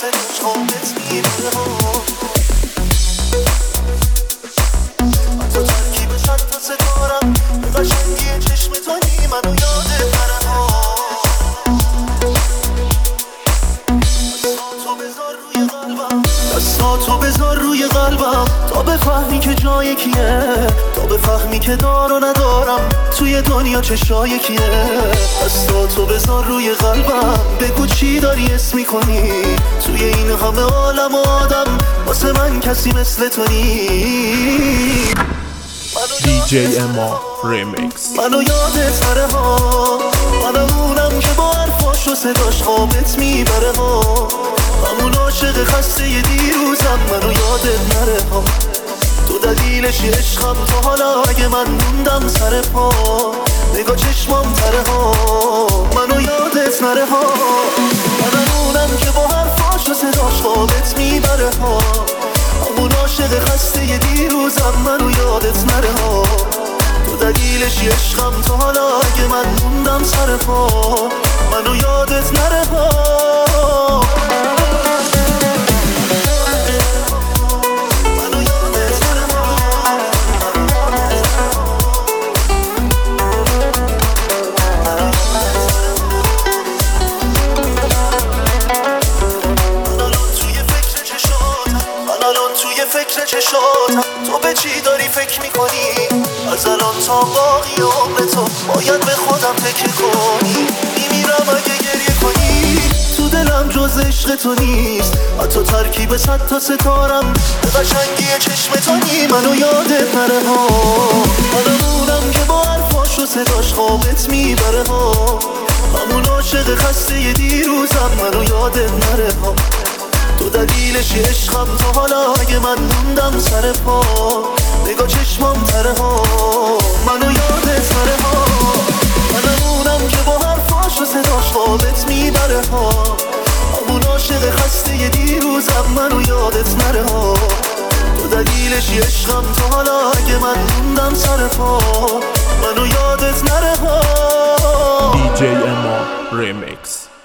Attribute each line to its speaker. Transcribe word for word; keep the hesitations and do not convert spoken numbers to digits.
Speaker 1: صداش خوابت میبره ها. من تو ترکیب چند تا ستارم، به قشنگی چشم تو نی منو یادت نره ها. دستاتو بذار روی قلبم، دستاتو بذار روی قلبم تا بفهمی که جای کیه، تا بفهمی که دار و ندارم توی دنیا چشای کیه. دستاتو بذار روی قلبم، بگو چی داری حس میکنی توی این همه عالم و آدم، واسه من کسی مثل تو نی.
Speaker 2: دی جی اما ریمیکس.
Speaker 1: منو یادت نره ها، منم اونم که با حرفاش و صداش خوابت میبره ها. همون عاشق خسته ی دیروزم، منو یادت نره ها. تو دلیلشی عشقم تا حالا، اگه من موندم سر پا نگاه چشمام تره ها. منو یادت نره ها، منم اونم که با حرفاش و صداش خوابت میبره ها. همون عاشق خسته ی دیروزم، منو یادت نره ها. تو دلیلشی عشقم تا حالا، اگه من موندم سر پا منو یادت نره ها. فکر چشاتم، تو به چی داری فکر میکنی؟ از الان تا باقی عمر تو باید به خودم فکر کنی. میمیرم اگه گریه کنی، تو دلم جز عشق تو نیست. حتی ترکیب صد تا ستارم، به قشنگی چشم تو نی منو یادت نره ها. منم اونم که با حرفاش و صداش خوابت میبره ها. همون عاشق خسته ی دیروزم، منو یادت نره ها. تو دلیلشی عشقم تا حالا، اگه من موندم سر پا نگاه چشمام تره ها. منو یادت نره ها، منم اونم که با حرفاش و صداش خوابت میبره ها. همون عاشق خسته ی دیروزم، منو یادت نره ها. تو دلیلشی عشقم تا حالا، اگه من موندم سر پا منو یادت نره ها.
Speaker 2: دی جی اما ریمیکس.